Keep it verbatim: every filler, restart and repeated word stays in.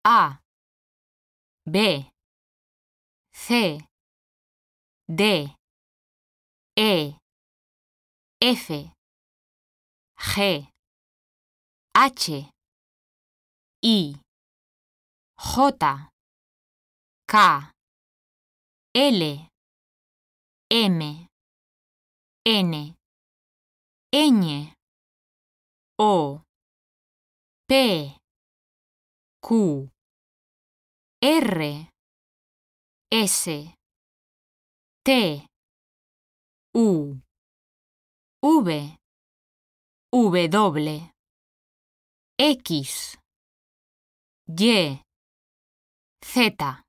A, B, C, D, E, F, G, H, I, J, K, L, M, N, Ñ, O, P, Q, R, S, T, U, V, W, X, Y, Z.